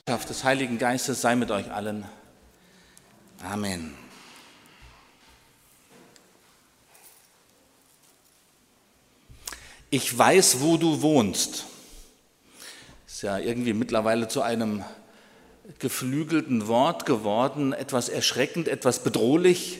Kraft des Heiligen Geistes sei mit euch allen. Amen. Ich weiß, wo du wohnst. Ist ja irgendwie mittlerweile zu einem geflügelten Wort geworden, etwas erschreckend, etwas bedrohlich.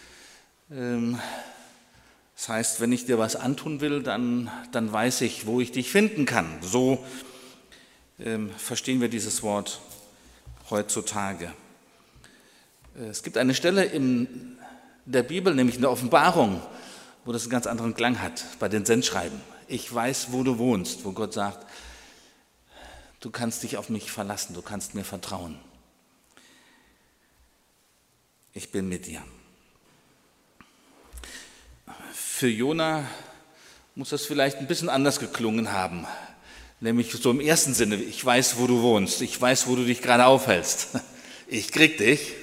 Das heißt, wenn ich dir was antun will, dann weiß ich, wo ich dich finden kann. So verstehen wir dieses Wort heutzutage. Es gibt eine Stelle in der Bibel, nämlich in der Offenbarung, wo das einen ganz anderen Klang hat, bei den Sendschreiben. Ich weiß, wo du wohnst, wo Gott sagt, du kannst dich auf mich verlassen, du kannst mir vertrauen. Ich bin mit dir. Für Jona muss das vielleicht ein bisschen anders geklungen haben, nämlich so im ersten Sinne, ich weiß, wo du wohnst, ich weiß, wo du dich gerade aufhältst, ich krieg dich.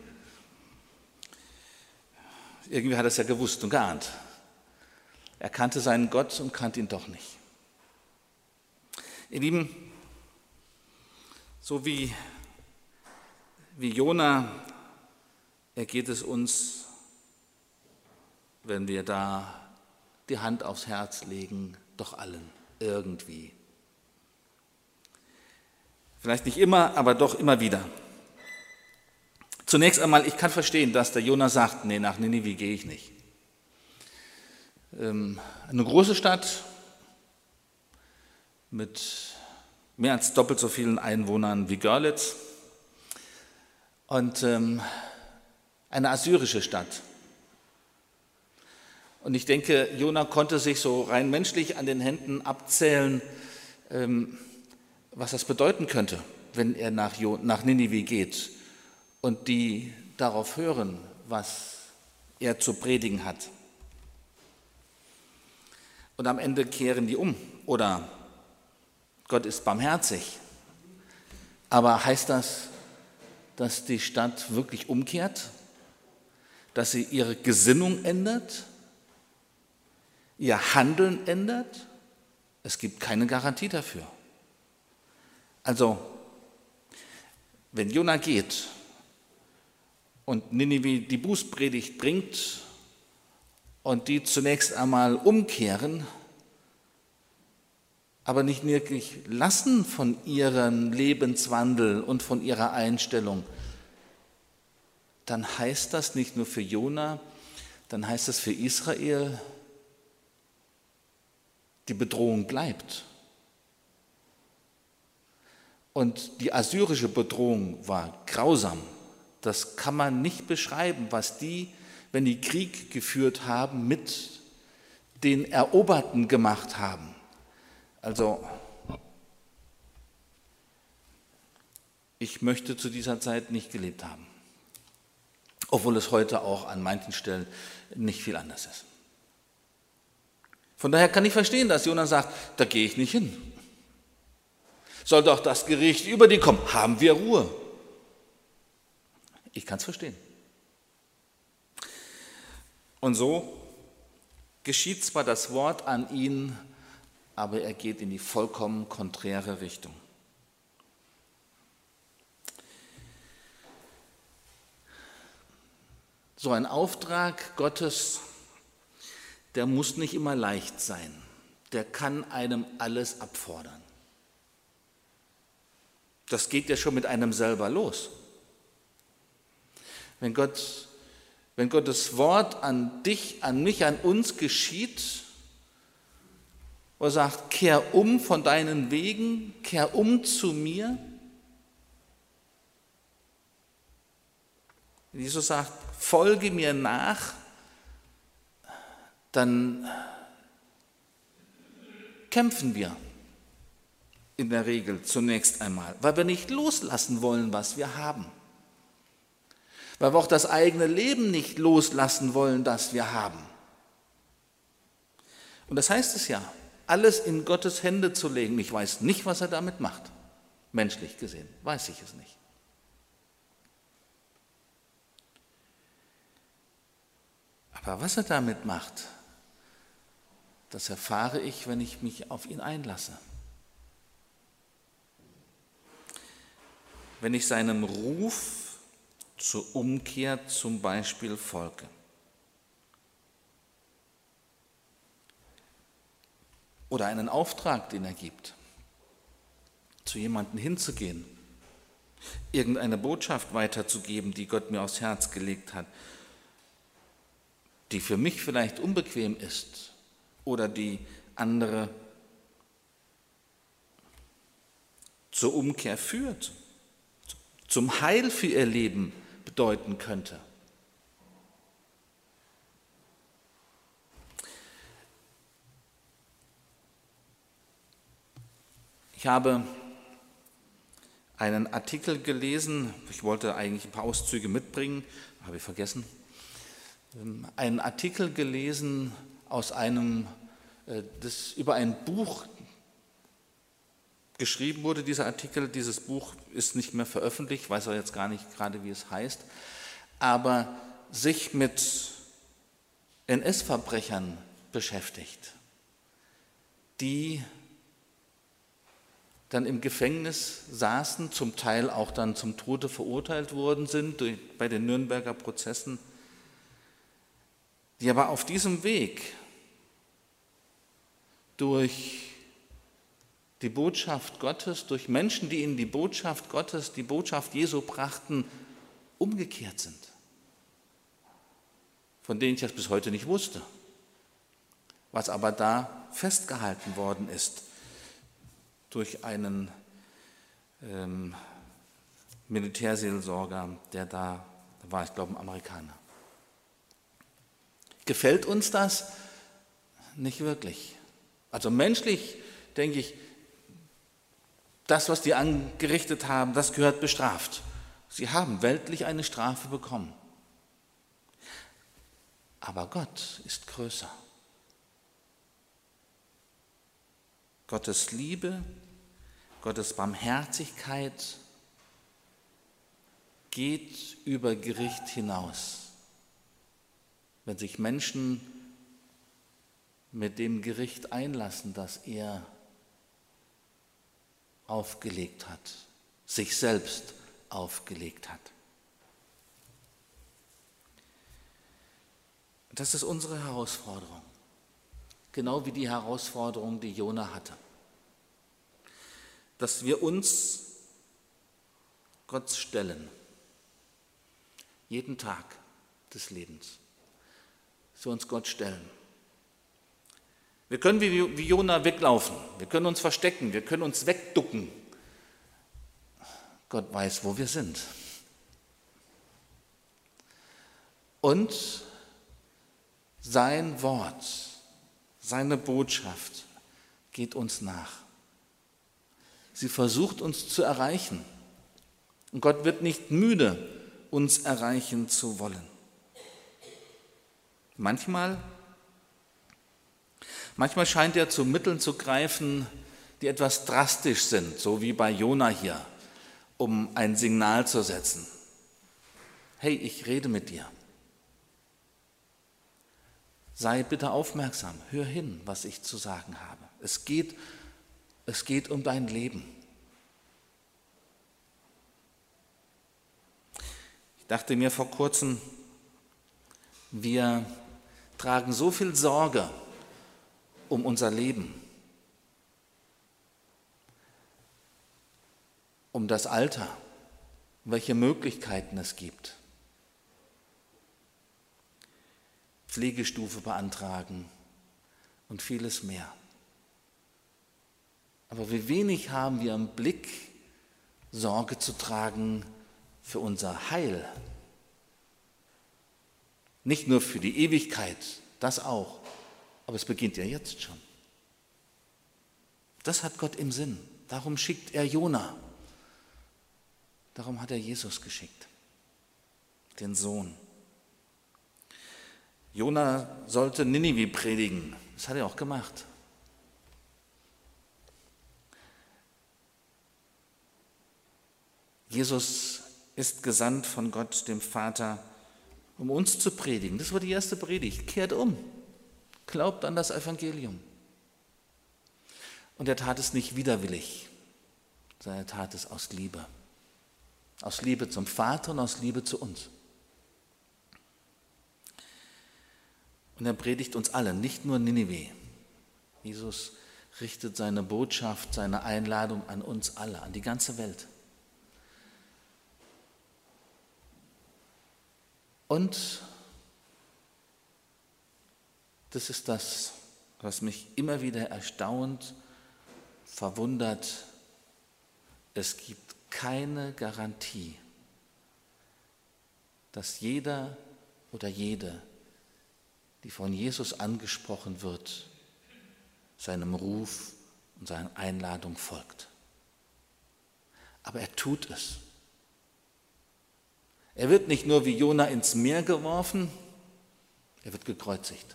Irgendwie hat er es ja gewusst und geahnt. Er kannte seinen Gott und kannte ihn doch nicht. Ihr Lieben, so wie Jona ergeht es uns, wenn wir da die Hand aufs Herz legen, doch allen irgendwie. Vielleicht nicht immer, aber doch immer wieder. Zunächst einmal, ich kann verstehen, dass der Jona sagt, nee, nach Ninive gehe ich nicht. Eine große Stadt mit mehr als doppelt so vielen Einwohnern wie Görlitz und eine assyrische Stadt. Und ich denke, Jona konnte sich so rein menschlich an den Händen abzählen, was das bedeuten könnte, wenn er nach Ninive geht und die darauf hören, was er zu predigen hat. Und am Ende kehren die um oder Gott ist barmherzig. Aber heißt das, dass die Stadt wirklich umkehrt? Dass sie ihre Gesinnung ändert? Ihr Handeln ändert? Es gibt keine Garantie dafür. Also, wenn Jona geht und Ninive die Bußpredigt bringt und die zunächst einmal umkehren, aber nicht wirklich lassen von ihrem Lebenswandel und von ihrer Einstellung, dann heißt das nicht nur für Jona, dann heißt das für Israel, die Bedrohung bleibt. Und die assyrische Bedrohung war grausam. Das kann man nicht beschreiben, was die, wenn die Krieg geführt haben, mit den Eroberten gemacht haben. Also, ich möchte zu dieser Zeit nicht gelebt haben, obwohl es heute auch an manchen Stellen nicht viel anders ist. Von daher kann ich verstehen, dass Jona sagt, da gehe ich nicht hin. Soll doch das Gericht über die kommen, haben wir Ruhe. Ich kann es verstehen. Und so geschieht zwar das Wort an ihn, aber er geht in die vollkommen konträre Richtung. So ein Auftrag Gottes, der muss nicht immer leicht sein. Der kann einem alles abfordern. Das geht ja schon mit einem selber los. Wenn Gottes Wort an dich, an mich, an uns geschieht, wo er sagt, kehr um von deinen Wegen, kehr um zu mir. Jesus sagt, folge mir nach, dann kämpfen wir in der Regel zunächst einmal, weil wir nicht loslassen wollen, was wir haben. Weil wir auch das eigene Leben nicht loslassen wollen, das wir haben. Und das heißt es ja, alles in Gottes Hände zu legen. Ich weiß nicht, was er damit macht. Menschlich gesehen, weiß ich es nicht. Aber was er damit macht, das erfahre ich, wenn ich mich auf ihn einlasse. wenn ich seinem Ruf zur Umkehr zum Beispiel folge. Oder einen Auftrag, den er gibt, zu jemandem hinzugehen, irgendeine Botschaft weiterzugeben, die Gott mir aufs Herz gelegt hat, die für mich vielleicht unbequem ist oder die andere zur Umkehr führt, zum Heil für ihr Leben bedeuten könnte. Ich habe einen Artikel gelesen, ich wollte eigentlich ein paar Auszüge mitbringen, habe ich vergessen, einen Artikel gelesen aus das über ein Buch geschrieben wurde, dieser Artikel. Dieses Buch ist nicht mehr veröffentlicht, ich weiß auch jetzt gar nicht gerade, wie es heißt, aber sich mit NS-Verbrechern beschäftigt, die dann im Gefängnis saßen, zum Teil auch dann zum Tode verurteilt worden sind bei den Nürnberger Prozessen, die aber auf diesem Weg durch die Botschaft Gottes, durch Menschen, die ihnen die Botschaft Gottes, die Botschaft Jesu brachten, umgekehrt sind, von denen ich das bis heute nicht wusste, was aber da festgehalten worden ist durch einen Militärseelsorger, der da war, ich glaube, ein Amerikaner. Gefällt uns das? Nicht wirklich. Also menschlich denke ich, das, was die angerichtet haben, das gehört bestraft. Sie haben weltlich eine Strafe bekommen. Aber Gott ist größer. Gottes Liebe, Gottes Barmherzigkeit geht über Gericht hinaus. Wenn sich Menschen mit dem Gericht einlassen, das er aufgelegt hat, sich selbst aufgelegt hat. Das ist unsere Herausforderung, genau wie die Herausforderung, die Jona hatte, dass wir uns Gott stellen, jeden Tag des Lebens, dass wir uns Gott stellen. Wir können wie Jona weglaufen, wir können uns verstecken, wir können uns wegducken. Gott weiß, wo wir sind. Und sein Wort, seine Botschaft geht uns nach. Sie versucht uns zu erreichen. Und Gott wird nicht müde, uns erreichen zu wollen. Manchmal scheint er zu Mitteln zu greifen, die etwas drastisch sind, so wie bei Jona hier, um ein Signal zu setzen. Hey, ich rede mit dir. Sei bitte aufmerksam, hör hin, was ich zu sagen habe. Es geht um dein Leben. Ich dachte mir vor kurzem, wir tragen so viel Sorge um unser Leben, um das Alter, welche Möglichkeiten es gibt. Pflegestufe beantragen und vieles mehr. Aber wie wenig haben wir im Blick, Sorge zu tragen für unser Heil. Nicht nur für die Ewigkeit, das auch, aber es beginnt ja jetzt schon. Das hat Gott im Sinn. Darum schickt er Jona. Darum hat er Jesus geschickt, den Sohn. Jona sollte Ninive predigen. Das hat er auch gemacht. Jesus ist gesandt von Gott, dem Vater, um uns zu predigen. Das war die erste Predigt. Kehrt um. Glaubt an das Evangelium. Und er tat es nicht widerwillig, sondern er tat es aus Liebe. Aus Liebe zum Vater und aus Liebe zu uns. Und er predigt uns alle, nicht nur Ninive. Jesus richtet seine Botschaft, seine Einladung an uns alle, an die ganze Welt. Und das ist das, was mich immer wieder erstaunt, verwundert. Es gibt keine Garantie, dass jeder oder jede, die von Jesus angesprochen wird, seinem Ruf und seiner Einladung folgt. Aber er tut es. Er wird nicht nur wie Jona ins Meer geworfen, er wird gekreuzigt.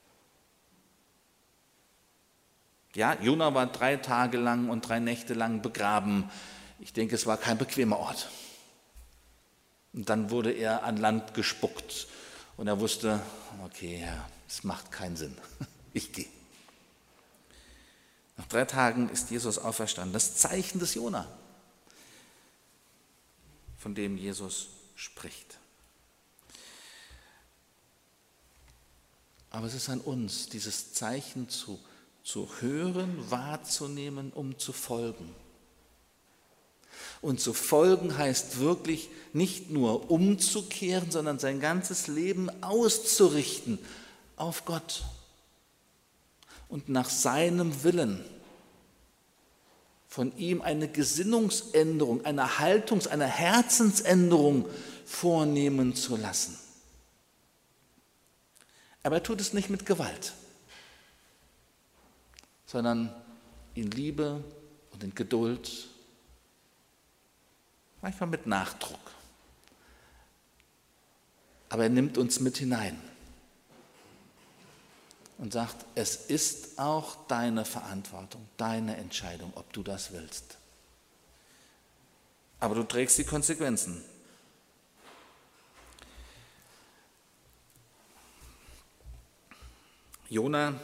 Ja, Jona war 3 Tage lang und 3 Nächte lang begraben. Ich denke, es war kein bequemer Ort. Und dann wurde er an Land gespuckt und er wusste, okay, Herr, es macht keinen Sinn, ich gehe. Nach 3 Tagen ist Jesus auferstanden. Das Zeichen des Jona, von dem Jesus spricht. Aber es ist an uns, dieses Zeichen zu hören, wahrzunehmen, um zu folgen. Und zu folgen heißt wirklich nicht nur umzukehren, sondern sein ganzes Leben auszurichten auf Gott und nach seinem Willen. Von ihm eine Gesinnungsänderung, eine eine Herzensänderung vornehmen zu lassen. Aber er tut es nicht mit Gewalt, sondern in Liebe und in Geduld, manchmal mit Nachdruck. Aber er nimmt uns mit hinein und sagt, es ist auch deine Verantwortung, deine Entscheidung, ob du das willst. Aber du trägst die Konsequenzen. Jona,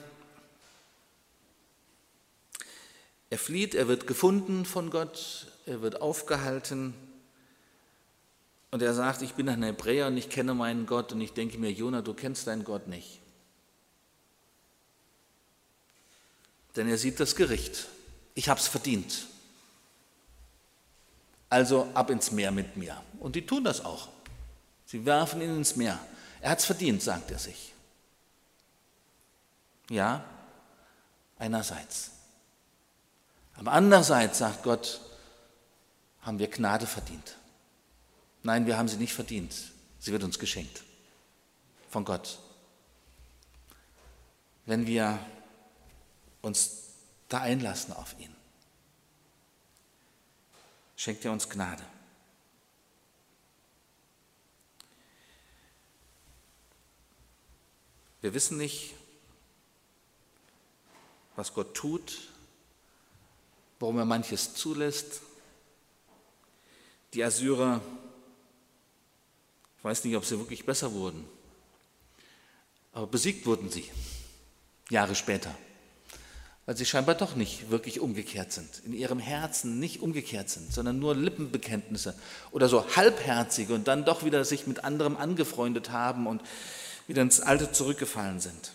er flieht, er wird gefunden von Gott, er wird aufgehalten und er sagt, ich bin ein Hebräer und ich kenne meinen Gott und ich denke mir, Jona, du kennst deinen Gott nicht. Denn er sieht das Gericht. Ich habe es verdient. Also ab ins Meer mit mir. Und die tun das auch. Sie werfen ihn ins Meer. Er hat es verdient, sagt er sich. Ja, einerseits. Aber andererseits, sagt Gott, haben wir Gnade verdient. Nein, wir haben sie nicht verdient. Sie wird uns geschenkt. Von Gott. Wenn wir uns da einlassen auf ihn, schenkt er uns Gnade. Wir wissen nicht, was Gott tut, warum er manches zulässt. Die Assyrer, ich weiß nicht, ob sie wirklich besser wurden, aber besiegt wurden sie, Jahre später, weil sie scheinbar doch nicht wirklich umgekehrt sind, in ihrem Herzen nicht umgekehrt sind, sondern nur Lippenbekenntnisse oder so halbherzige und dann doch wieder sich mit anderem angefreundet haben und wieder ins Alte zurückgefallen sind.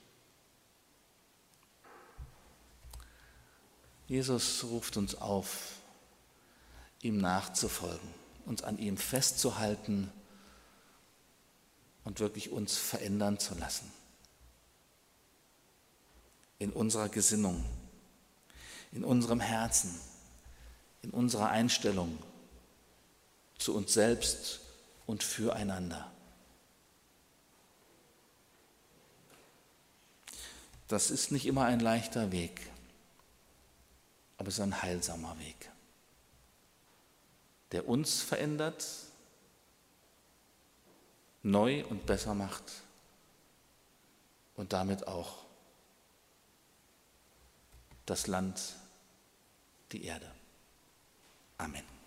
Jesus ruft uns auf, ihm nachzufolgen, uns an ihm festzuhalten und wirklich uns verändern zu lassen. In unserer Gesinnung, in unserem Herzen, in unserer Einstellung zu uns selbst und füreinander. Das ist nicht immer ein leichter Weg, aber es ist ein heilsamer Weg, der uns verändert, neu und besser macht und damit auch das Land, die Erde. Amen.